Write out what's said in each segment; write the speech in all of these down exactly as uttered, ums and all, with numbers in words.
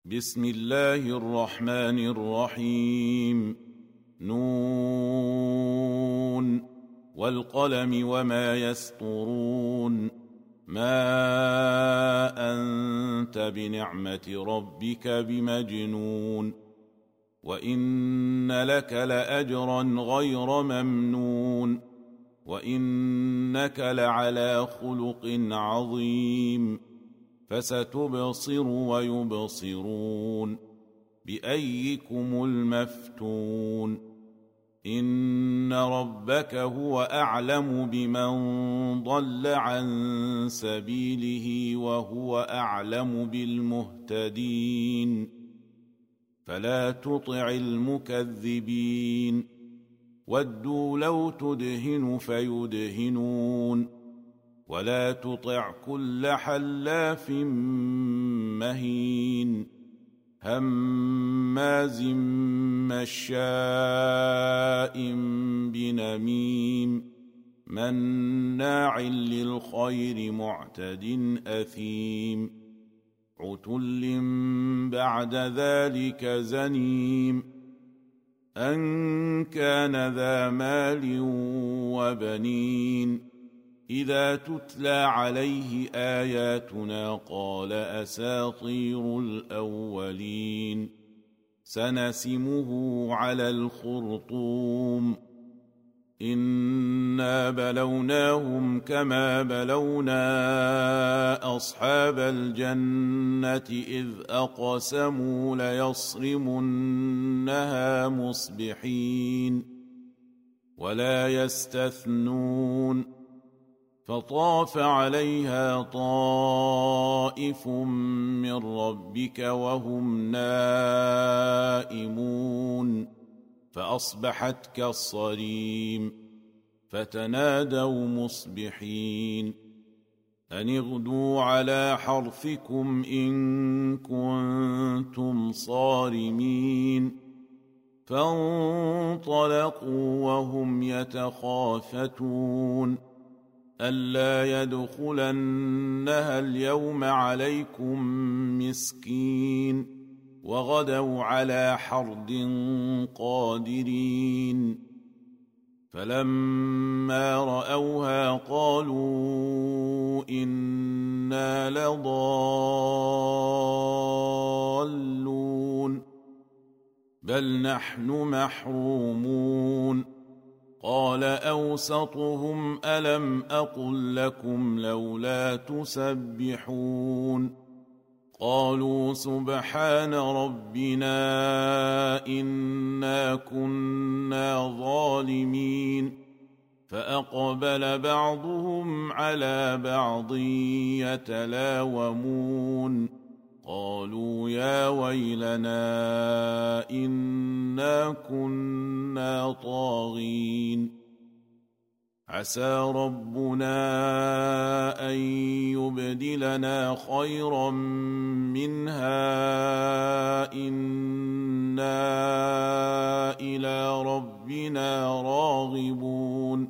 بسم الله الرحمن الرحيم. نون والقلم وما يسطرون. ما أنت بنعمة ربك بمجنون، وإن لك لأجرا غير ممنون، وإنك لعلى خلق عظيم. فستبصر ويبصرون بأيكم المفتون. إن ربك هو أعلم بمن ضل عن سبيله وهو أعلم بالمهتدين. فلا تطع المكذبين، ودوا لو تدهن فيدهنون. ولا تطع كل حلاف مهين هماز مشاء بنميم مناع للخير معتد أثيم عتل بعد ذلك زنيم أن كان ذا مال وبنين. إذا تتلى عليه آياتنا قال أساطير الأولين. سنسمه على الخرطوم. إنا بلوناهم كما بلونا أصحاب الجنة إذ أقسموا ليصرمنها مصبحين ولا يستثنون. فطاف عليها طائف من ربك وهم نائمون فأصبحت كالصريم. فتنادوا مصبحين أن اغدوا على حرثكم إن كنتم صارمين. فانطلقوا وهم يتخافتون ألا يدخلنها اليوم عليكم مسكين وغدوا على حرد قادرين. فلما رأوها قالوا إنا لضالون بل نحن محرومون. قال أوسطهم ألم أقل لكم لولا تسبحون. قالوا سبحان ربنا إنا كنا ظالمين. فأقبل بعضهم على بعض يتلاومون قالوا يا ويلنا إنا كنا طاغين. عسى ربنا أن يبدلنا خيرا منها إنا إلى ربنا راغبون.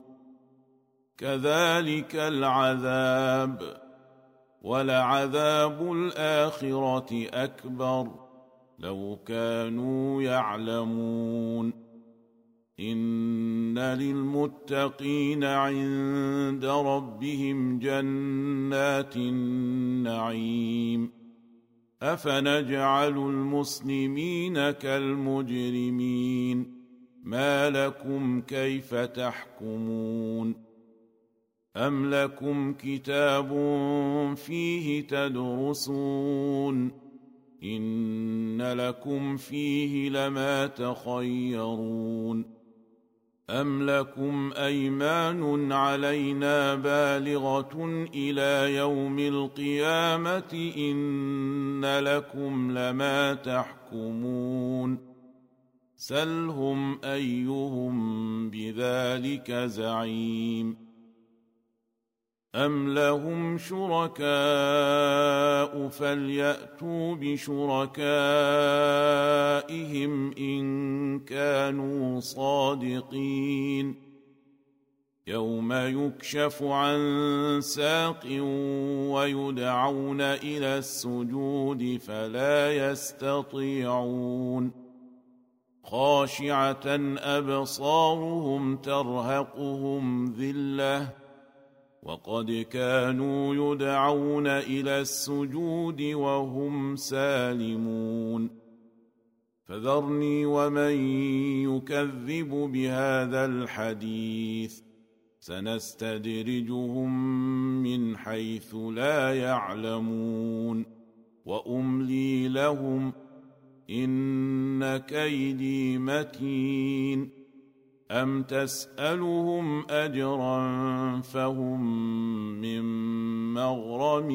كذلك العذاب ولعذاب الآخرة أكبر لو كانوا يعلمون. إن للمتقين عند ربهم جنات النعيم. أفنجعل المسلمين كالمجرمين ما لكم كيف تحكمون. أم لكم كتاب فيه تدرسون إن لكم فيه لما تخيرون. أم لكم أيمان علينا بالغة إلى يوم القيامة إن لكم لما تحكمون. سلهم أيهم بذلك زعيم. أم لهم شركاء فليأتوا بشركائهم إن كانوا صادقين. يوم يكشف عن ساق ويدعون إلى السجود فلا يستطيعون خاشعة أبصارهم ترهقهم ذلة وقد كانوا يدعون إلى السجود وهم سالمون فذرني ومن يكذب بهذا الحديث سنستدرجهم من حيث لا يعلمون وأملي لهم إن كيدي متين أم تسألهم أجرا فهم من مغرم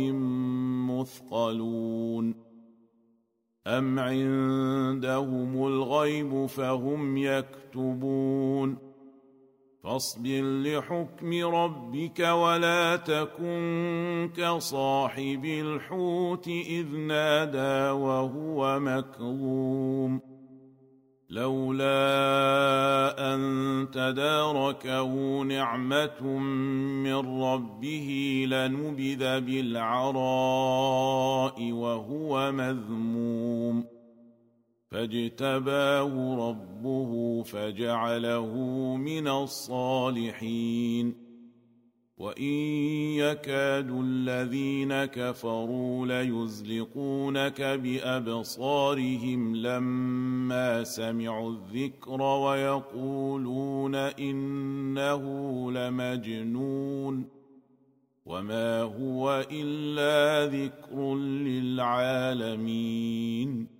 مثقلون أم عندهم الغيب فهم يكتبون فاصبر لحكم ربك ولا تكن كصاحب الحوت إذ نادى وهو مكظوم لولا أن تداركه نعمة من ربه لنبذ بالعراء وهو مذموم فاجتباه ربه فجعله من الصالحين وإن يكاد الذين كفروا ليزلقونك بأبصارهم لما سمعوا الذكر ويقولون إنه لمجنون وما هو إلا ذكر للعالمين